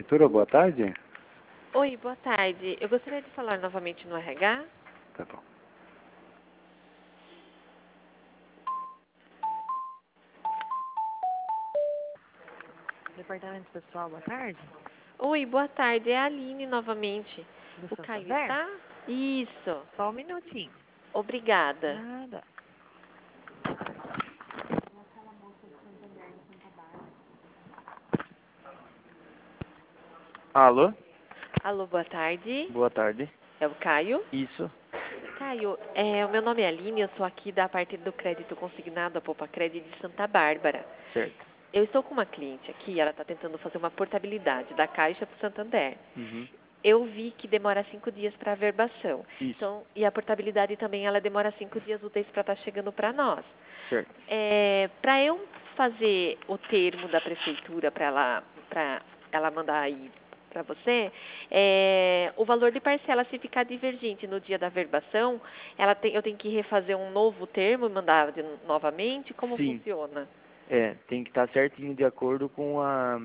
prefeitura, boa tarde. Oi, boa tarde. Eu gostaria de falar novamente no RH. Tá bom. Departamento Pessoal, boa tarde. Oi, boa tarde. É a Aline novamente. Do O Caio Santander? está? Isso. Só um minutinho. Obrigada. Nada. Alô? Alô, boa tarde. Boa tarde. É o Caio? Isso. Caio, o meu nome é Aline, eu sou aqui da parte do crédito consignado, a Poupa Crédito de Santa Bárbara. Certo. Eu estou com uma cliente aqui, ela está tentando fazer uma portabilidade da Caixa para o Santander. Uhum. Eu vi que demora 5 dias para a verbação. Isso. Então, e a portabilidade também, ela demora 5 dias úteis para estar chegando para nós. Certo. Para eu fazer o termo da prefeitura para ela mandar aí para você, o valor de parcela, se ficar divergente no dia da verbação, eu tenho que refazer um novo termo e mandar novamente? Como Sim. funciona? Tem que estar certinho de acordo com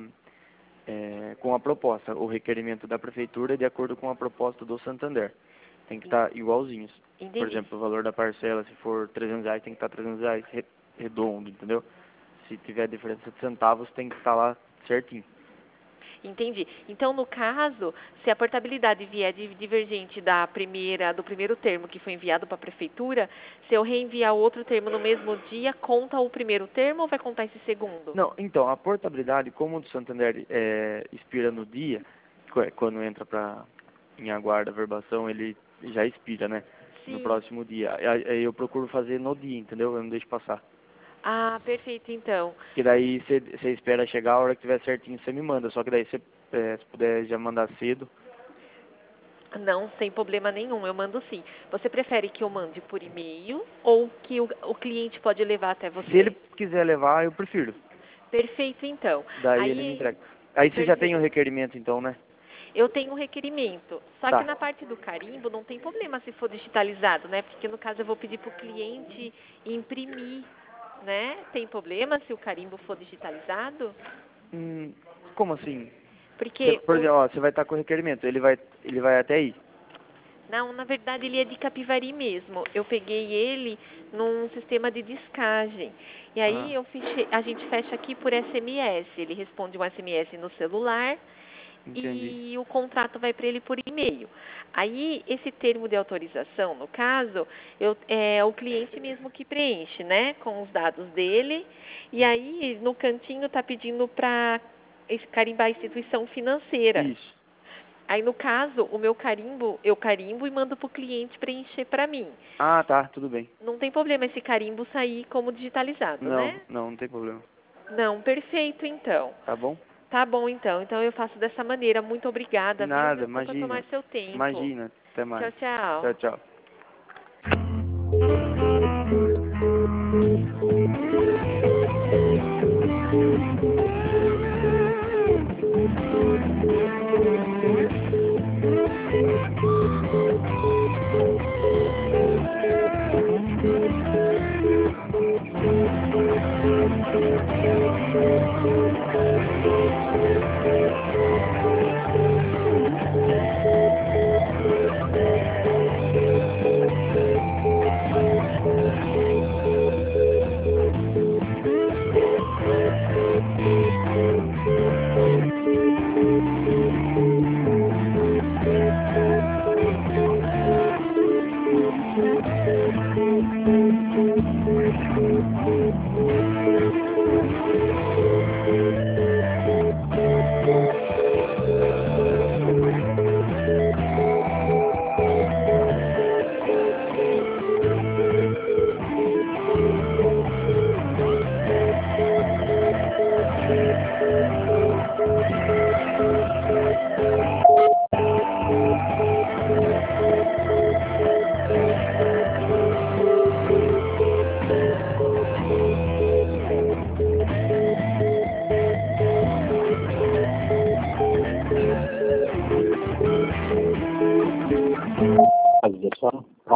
a proposta. O requerimento da prefeitura é de acordo com a proposta do Santander. Tem que estar igualzinhos. Por Entendi. exemplo, o valor da parcela, se for R$ 300, tem que estar R$ 300 redondo, entendeu? Se tiver diferença de centavos, tem que estar lá certinho. Entendi. Então, no caso, se a portabilidade vier divergente do primeiro termo que foi enviado para a prefeitura, se eu reenviar outro termo no mesmo dia, conta o primeiro termo ou vai contar esse segundo? Não, então, a portabilidade, como o do Santander expira no dia, quando entra em aguarda a verbação, ele já expira, né? No Sim. próximo dia. Aí eu procuro fazer no dia, entendeu? Eu não deixo passar. Ah, perfeito, então. Porque daí você espera chegar, a hora que tiver certinho você me manda. Só que daí se puder já mandar cedo. Não, sem problema nenhum, eu mando sim. Você prefere que eu mande por e-mail ou que o cliente pode levar até você? Se ele quiser levar, eu prefiro. Perfeito, então. Daí ele me entrega. Aí você já tem o requerimento então, né? Eu tenho um requerimento. Só que Tá. na parte do carimbo não tem problema se for digitalizado, né? Porque no caso eu vou pedir para o cliente imprimir, né? Tem problema se o carimbo for digitalizado? Como assim? Porque Por exemplo, ó, você vai estar com o requerimento, ele vai até aí. Não, na verdade ele é de Capivari mesmo. Eu peguei ele num sistema de descagem. E aí a gente fecha aqui por SMS. Ele responde um SMS no celular. Entendi. E o contrato vai para ele por e-mail. Aí, esse termo de autorização, no caso, é o cliente mesmo que preenche, né? Com os dados dele. E aí, no cantinho, está pedindo para carimbar a instituição financeira. Isso. Aí, no caso, o meu carimbo, eu carimbo e mando para o cliente preencher para mim. Ah, tá, tudo bem. Não tem problema esse carimbo sair como digitalizado, né? Não tem problema. Não, perfeito, então. Tá bom? Tá bom, então. Então eu faço dessa maneira. Muito obrigada, viu? Nada, Desculpa tomar seu tempo. imagina. Até Tchau, mais. tchau. Tchau, tchau.